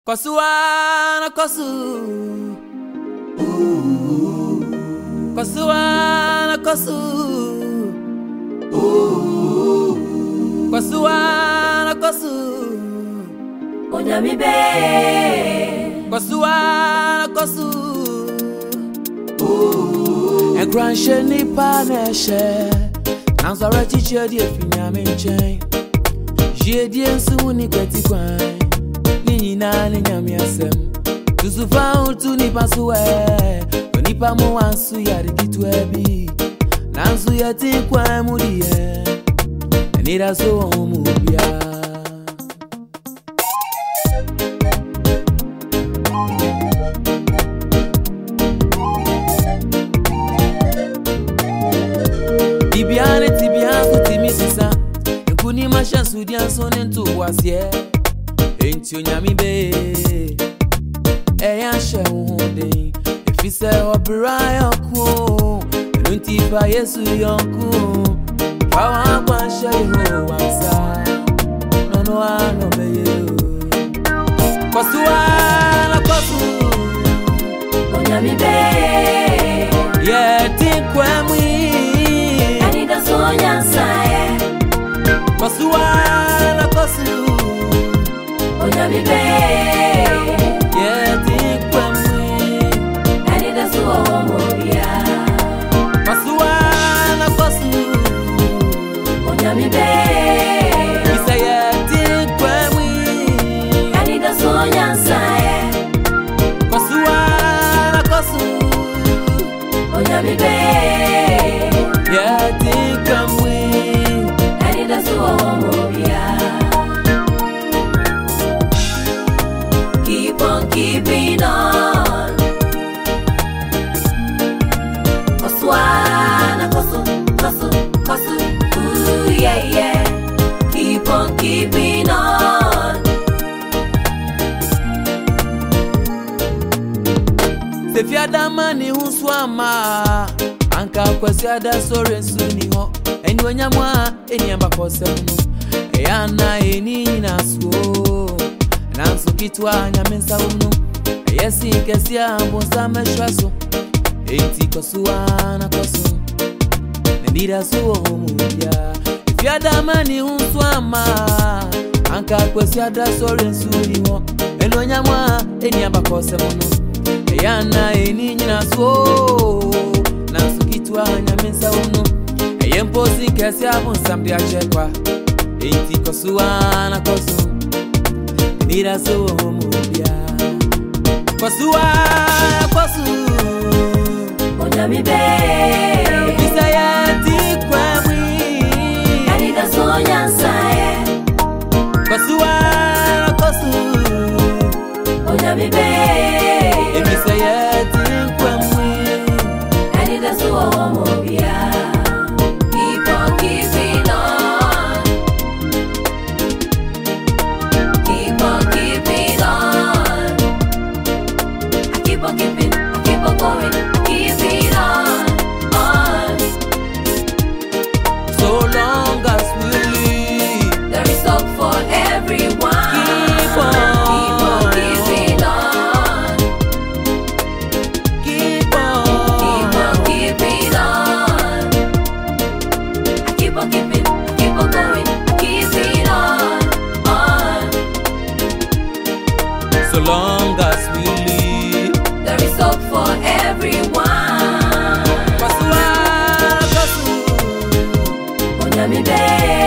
Kosuana kosu, Kosuana kosu, Kosuana kosu, Onyami be, Kosuana kosu, and grandche ni paneshe, Nanzara teacher dear Finyami chain, Jedien suni kweti kwai. Nina nyami asem tusufa utu nipa suwe nipa mo wansu ya rikitwe bi nansu ya tinkwa mudiye nira so mubia Bibiane tibia kutimisisa nkuni mashansu dianso nentu wasye Enti onyami be eya she hunde efise obra yoko nunti fa Yesu yonku fawa kwa she ho wasa no ano be you Kosuana kosu Onyami be, ye tinkwa mwi Anida sonya saye, Kosuana kosu Onyami be, ye tinkwa mwi Anida suwa mobia, Kosuana kosu Onyami be, Isa ye tinkwa mwi Anida sonya saye, Kosuana kosu Onyami be, ye tinkwa mwi Anida suwa mobia. Keep on keeping on. Kosuana kosu, kosu, kosu, ooh yeah yeah. Keep on keeping on. Se fiada mani huswama Anka kwesi ada sore suni ho Eni wenyamwa eni amba kose unu Eyana eni nasuo Nansu kitwa nyamensa unu Yesi kesi ambonsa meshwaso Enti kosuana kosu Nendira suo mubia Fiada mani huswama Anka kwesi ada sore suni ho Eni wenyamwa eni amba kose unu Yana eni nyina so Nansu kitwa nyamensa unu Eyemposi kesi abonsam achekwa Enti kosuana kosu Nira so mubia Kosuana kosu Onyami be, Isa ya tikwa mwi Anida sonya saye, Kosuana kosu Onyami be, Isa ya tikwa mwi Anida suwa mobia. Keep on keeping on. Keep on keeping on. I keep on keeping, I keep on going, keeping on. So long as we live There is hope for everyone. Keep on. Keep on keeping on. Keep Keep on on keeping on. I keep on keeping, I keep on going, keeping on. So long as we live There is hope for everyone. Kosuana kosu Onyami be,